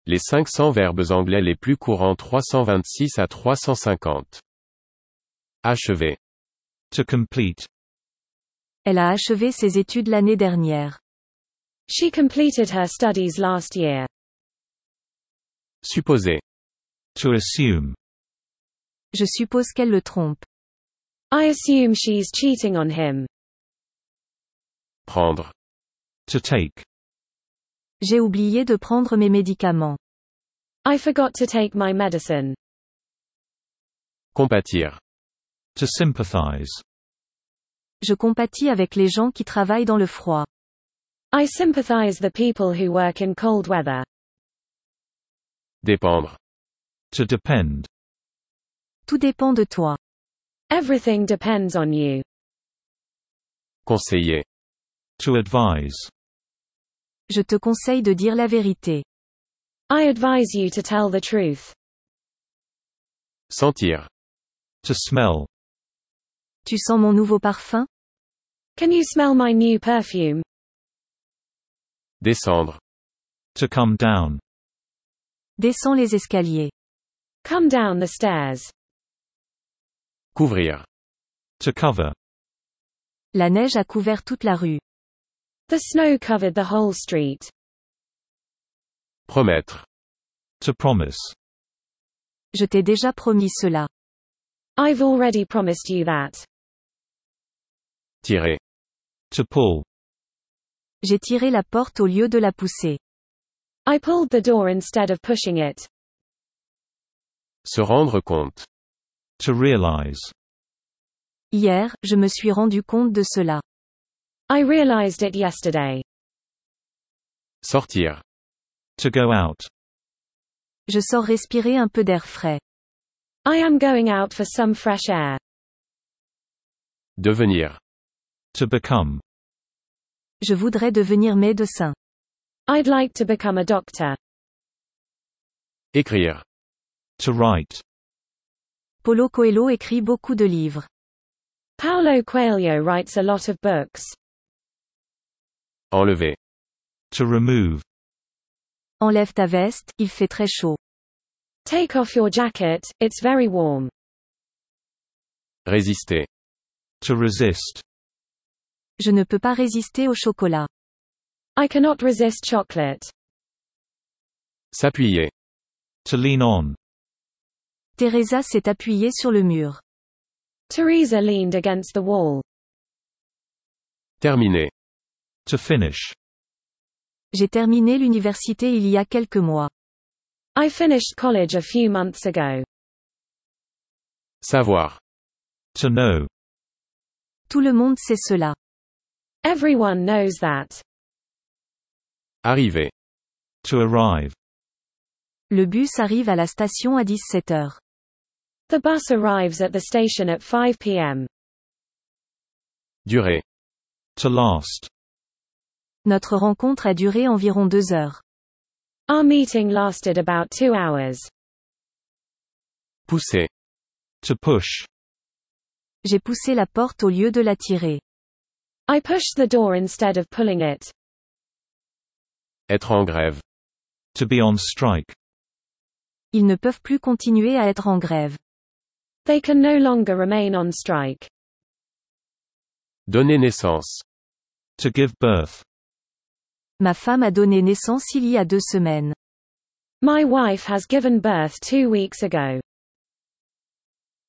Les 500 verbes anglais les plus courants 326 à 350. Achever. To complete. Elle a achevé ses études l'année dernière. She completed her studies last year. Supposer. To assume. Je suppose qu'elle le trompe. I assume she's cheating on him. Prendre. To take. J'ai oublié de prendre mes médicaments. I forgot to take my medicine. Compatir. To sympathize. Je compatis avec les gens qui travaillent dans le froid. I sympathize the people who work in cold weather. Dépendre. To depend. Tout dépend de toi. Everything depends on you. Conseiller. To advise. Je te conseille de dire la vérité. I advise you to tell the truth. Sentir. To smell. Tu sens mon nouveau parfum? Can you smell my new perfume? Descendre. To come down. Descends les escaliers. Come down the stairs. Couvrir. To cover. La neige a couvert toute la rue. The snow covered the whole street. Promettre. To promise. Je t'ai déjà promis cela. I've already promised you that. Tirer. To pull. J'ai tiré la porte au lieu de la pousser. I pulled the door instead of pushing it. Se rendre compte. To realize. Hier, je me suis rendu compte de cela. I realized it yesterday. Sortir. To go out. Je sors respirer un peu d'air frais. I am going out for some fresh air. Devenir. To become. Je voudrais devenir médecin. I'd like to become a doctor. Écrire. To write. Paulo Coelho écrit beaucoup de livres. Paulo Coelho writes a lot of books. Enlever. To remove. Enlève ta veste, il fait très chaud. Take off your jacket, it's very warm. Résister. To resist. Je ne peux pas résister au chocolat. I cannot resist chocolate. S'appuyer. To lean on. Teresa s'est appuyée sur le mur. Teresa leaned against the wall. Terminer. To finish. J'ai terminé l'université il y a quelques mois. I finished college a few months ago. Savoir. To know. Tout le monde sait cela. Everyone knows that. Arriver. To arrive. Le bus arrive à la station à 17 heures. The bus arrives at the station at 5 p.m. Durer. To last. Notre rencontre a duré environ 2 heures. Our meeting lasted about 2 hours. Pousser. To push. J'ai poussé la porte au lieu de la tirer. I pushed the door instead of pulling it. Être en grève. To be on strike. Ils ne peuvent plus continuer à être en grève. They can no longer remain on strike. Donner naissance. To give birth. Ma femme a donné naissance il y a 2 semaines. My wife has given birth 2 weeks ago.